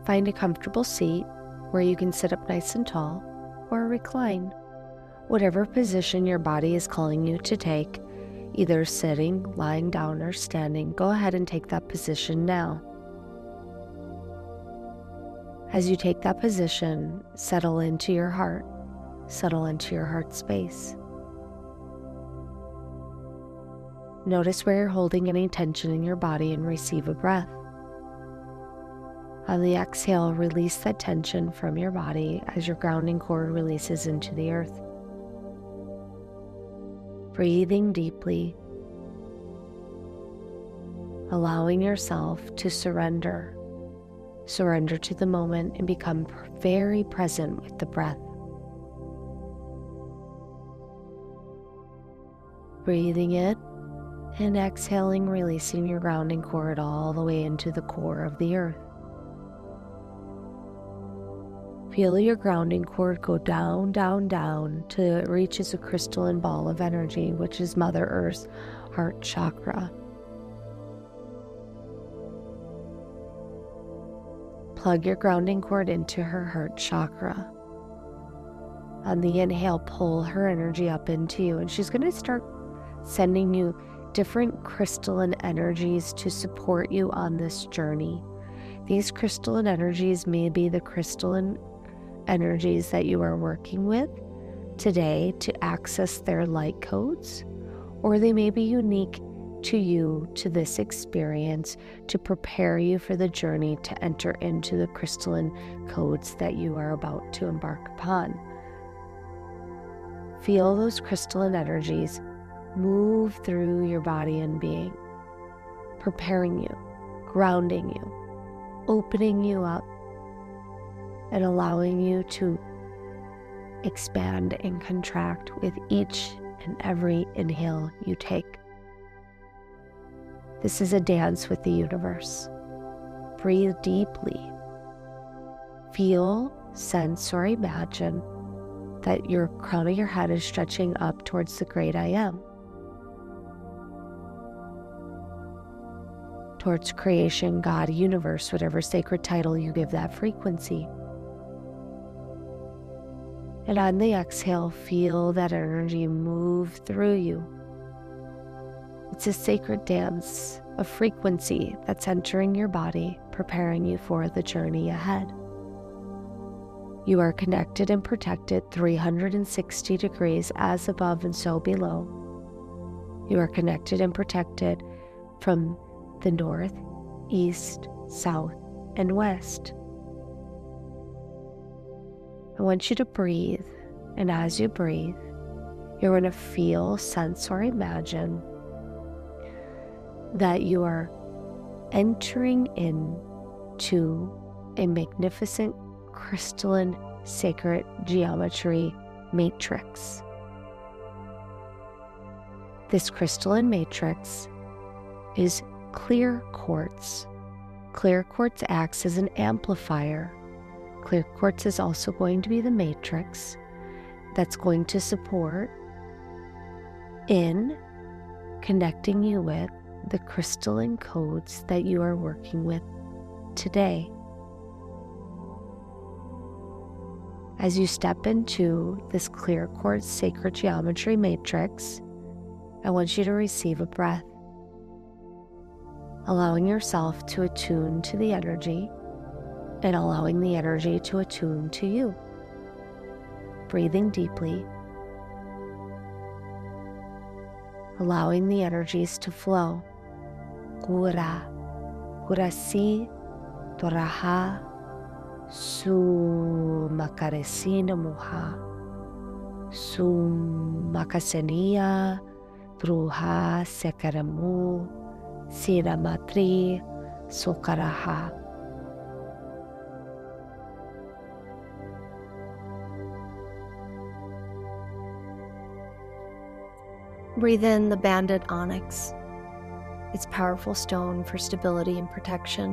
Find a comfortable seat where you can sit up nice and tall or recline. Whatever position your body is calling you to take, either sitting, lying down, or standing, go ahead and take that position now. As you take that position, settle into your heart, settle into your heart space. Notice where you're holding any tension in your body and receive a breath. On the exhale, release that tension from your body as your grounding cord releases into the earth. Breathing deeply, allowing yourself to surrender to the moment and become very present with the breath. Breathing in and exhaling, releasing your grounding cord all the way into the core of the earth. Feel your grounding cord go down, down, down till it reaches a crystalline ball of energy, which is Mother Earth's heart chakra. Plug your grounding cord into her heart chakra. On the inhale, pull her energy up into you, and she's going to start sending you different crystalline energies to support you on this journey. These crystalline energies may be the crystalline energies that you are working with today to access their light codes, or they may be unique to you, to this experience, to prepare you for the journey to enter into the crystalline codes that you are about to embark upon. Feel those crystalline energies move through your body and being, preparing you, grounding you, opening you up, and allowing you to expand and contract with each and every inhale you take. This is a dance with the universe. Breathe deeply. Feel, sense, or imagine that your crown of your head is stretching up towards the great I am, towards creation, God, universe, whatever sacred title you give that frequency. And on the exhale, feel that energy move through you. It's a sacred dance, a frequency that's entering your body, preparing you for the journey ahead. You are connected and protected 360 degrees as above and so below. You are connected and protected from the north, east, south, and west. I want you to breathe, and as you breathe, you're going to feel, sense, or imagine that you are entering into a magnificent crystalline sacred geometry matrix. This crystalline matrix is clear quartz. Clear quartz acts as an amplifier. Clear quartz is also going to be the matrix that's going to support in connecting you with the crystalline codes that you are working with today. As you step into this clear quartz sacred geometry matrix, I want you to receive a breath, allowing yourself to attune to the energy and allowing the energy to attune to you. Breathing deeply, allowing the energies to flow. Kura, kurasi, toraha, su makaresina muha, su makasenia, druha sekaramu, siramatri, sokaraha. Breathe in the banded onyx, its powerful stone for stability and protection.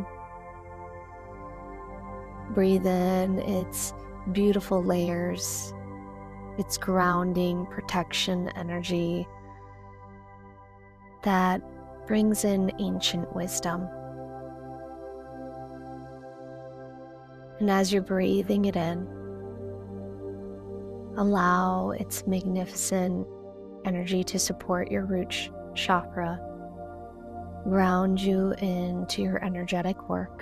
Breathe in its beautiful layers, its grounding, protection energy that brings in ancient wisdom. And as you're breathing it in, allow its magnificent energy to support your root chakra, ground you into your energetic work,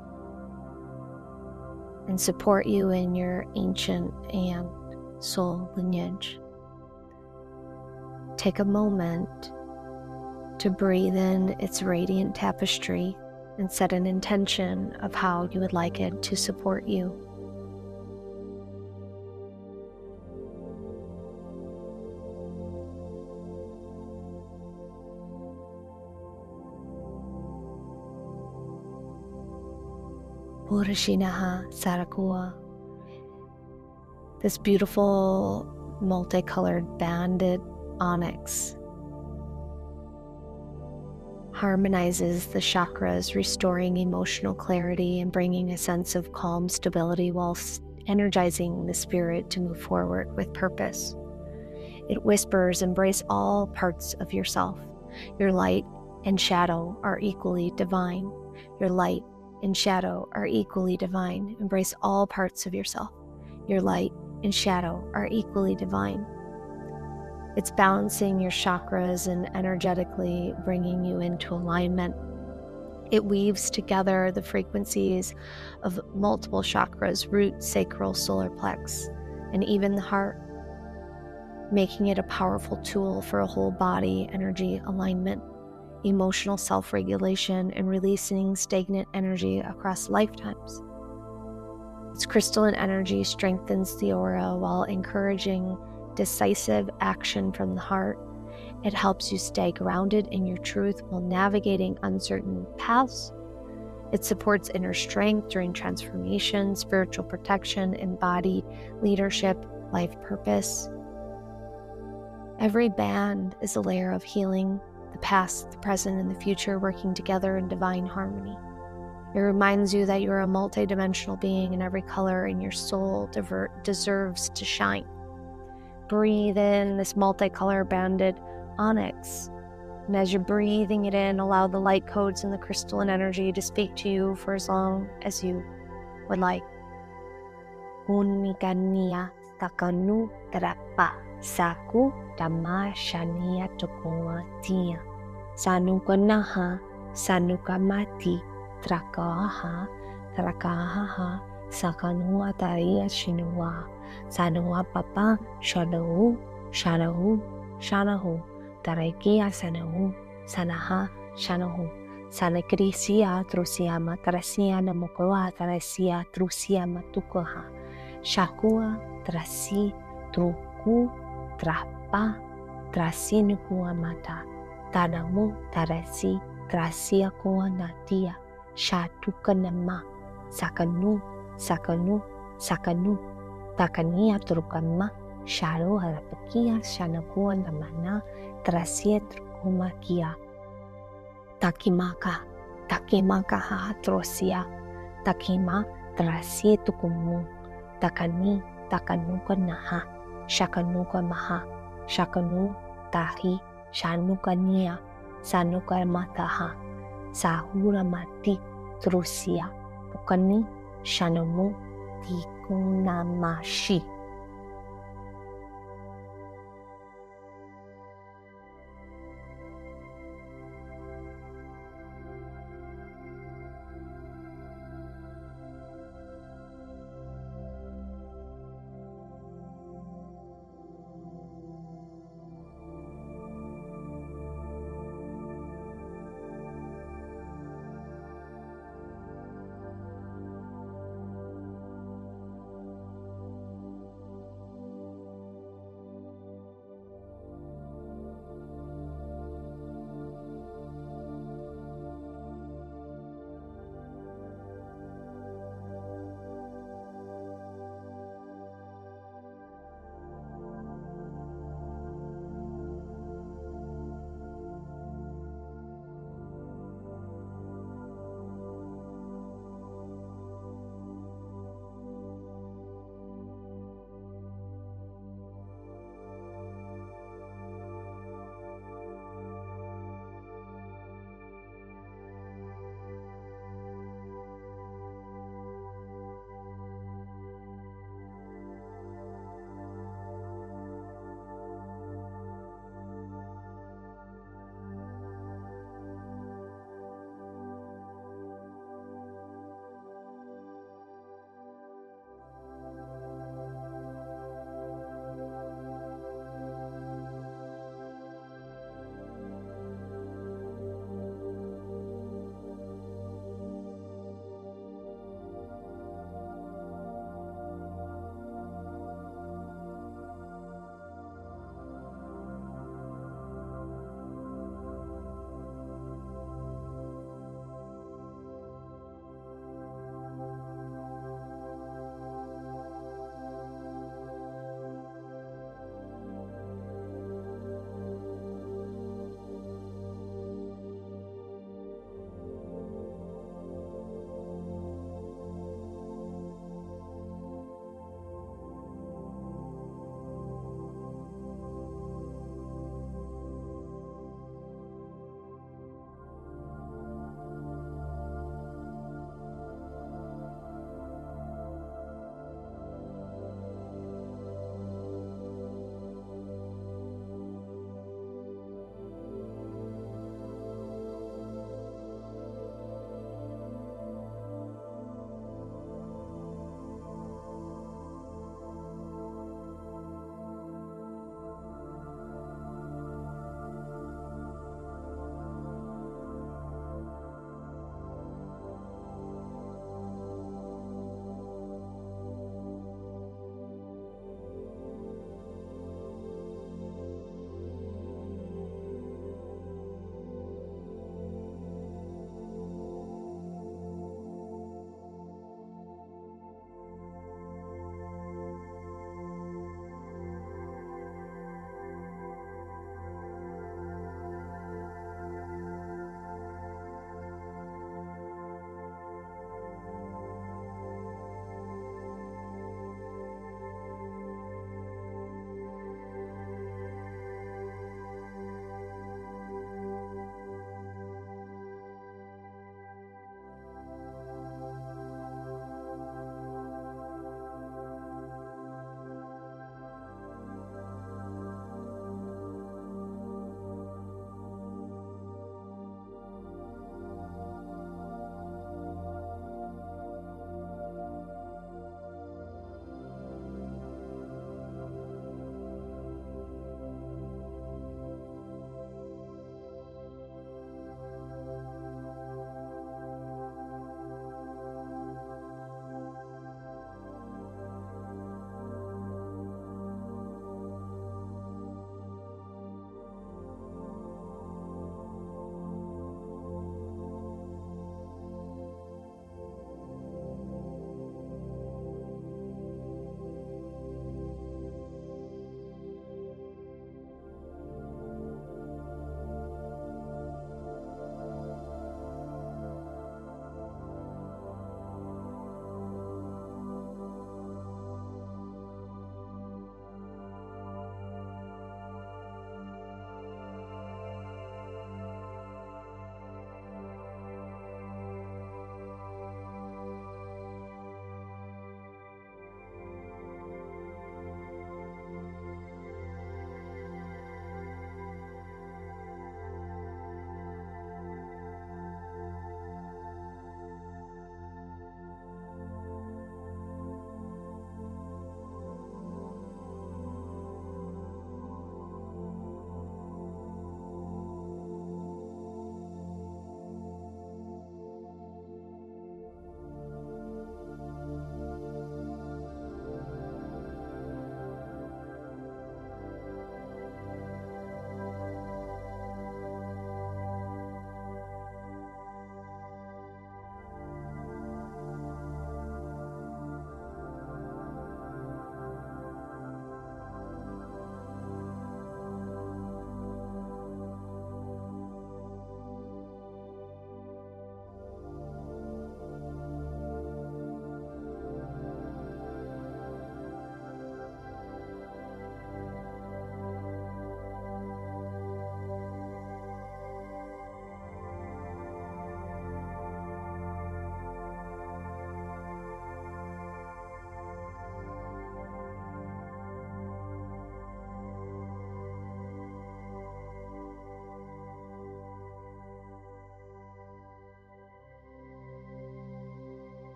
and support you in your ancient and soul lineage. Take a moment to breathe in its radiant tapestry and set an intention of how you would like it to support you. Purashinaha Sarakua. This beautiful multicolored banded onyx harmonizes the chakras, restoring emotional clarity and bringing a sense of calm stability while energizing the spirit to move forward with purpose. It whispers, embrace all parts of yourself. Your light and shadow are equally divine. Your light and shadow are equally divine. Embrace all parts of yourself. Your light and shadow are equally divine. It's balancing your chakras and energetically bringing you into alignment. It weaves together the frequencies of multiple chakras, root, sacral, solar plex, and even the heart, making it a powerful tool for a whole body energy alignment, emotional self-regulation, and releasing stagnant energy across lifetimes. Its crystalline energy strengthens the aura while encouraging decisive action from the heart. It helps you stay grounded in your truth while navigating uncertain paths. It supports inner strength during transformation, spiritual protection, embodied leadership, life purpose. Every band is a layer of healing, the past, the present, and the future working together in divine harmony. It reminds you that you're a multidimensional being and every color in your soul deserves to shine. Breathe in this multicolor banded onyx. And as you're breathing it in, allow the light codes and the crystalline energy to speak to you for as long as you would like. Unikania takanu trapa saku dama shania tokua tia. Sanukanaha sanukamati trakaha trakaha sakanua taria shinua. Sanua papa shanahu shanahu shanahu tarakia sanahu sanaha shanahu sanakrisia trusia matrasia namokoa tarasia trusia matukoha shakua trasi truku trapa trasinukua mata tanamu tarasi trasia koa natia shatukanama sakanu sakanu sakanu takania trukama sharo harapakia shanakua namana trasia trukumakia takimaka takimaka ha trosia takima trasia tukumu takani takanuka naha shakanuka maha shakanu tahi shanukania sanuka mataha sahura mati trusia tukani shanamu tikunamashi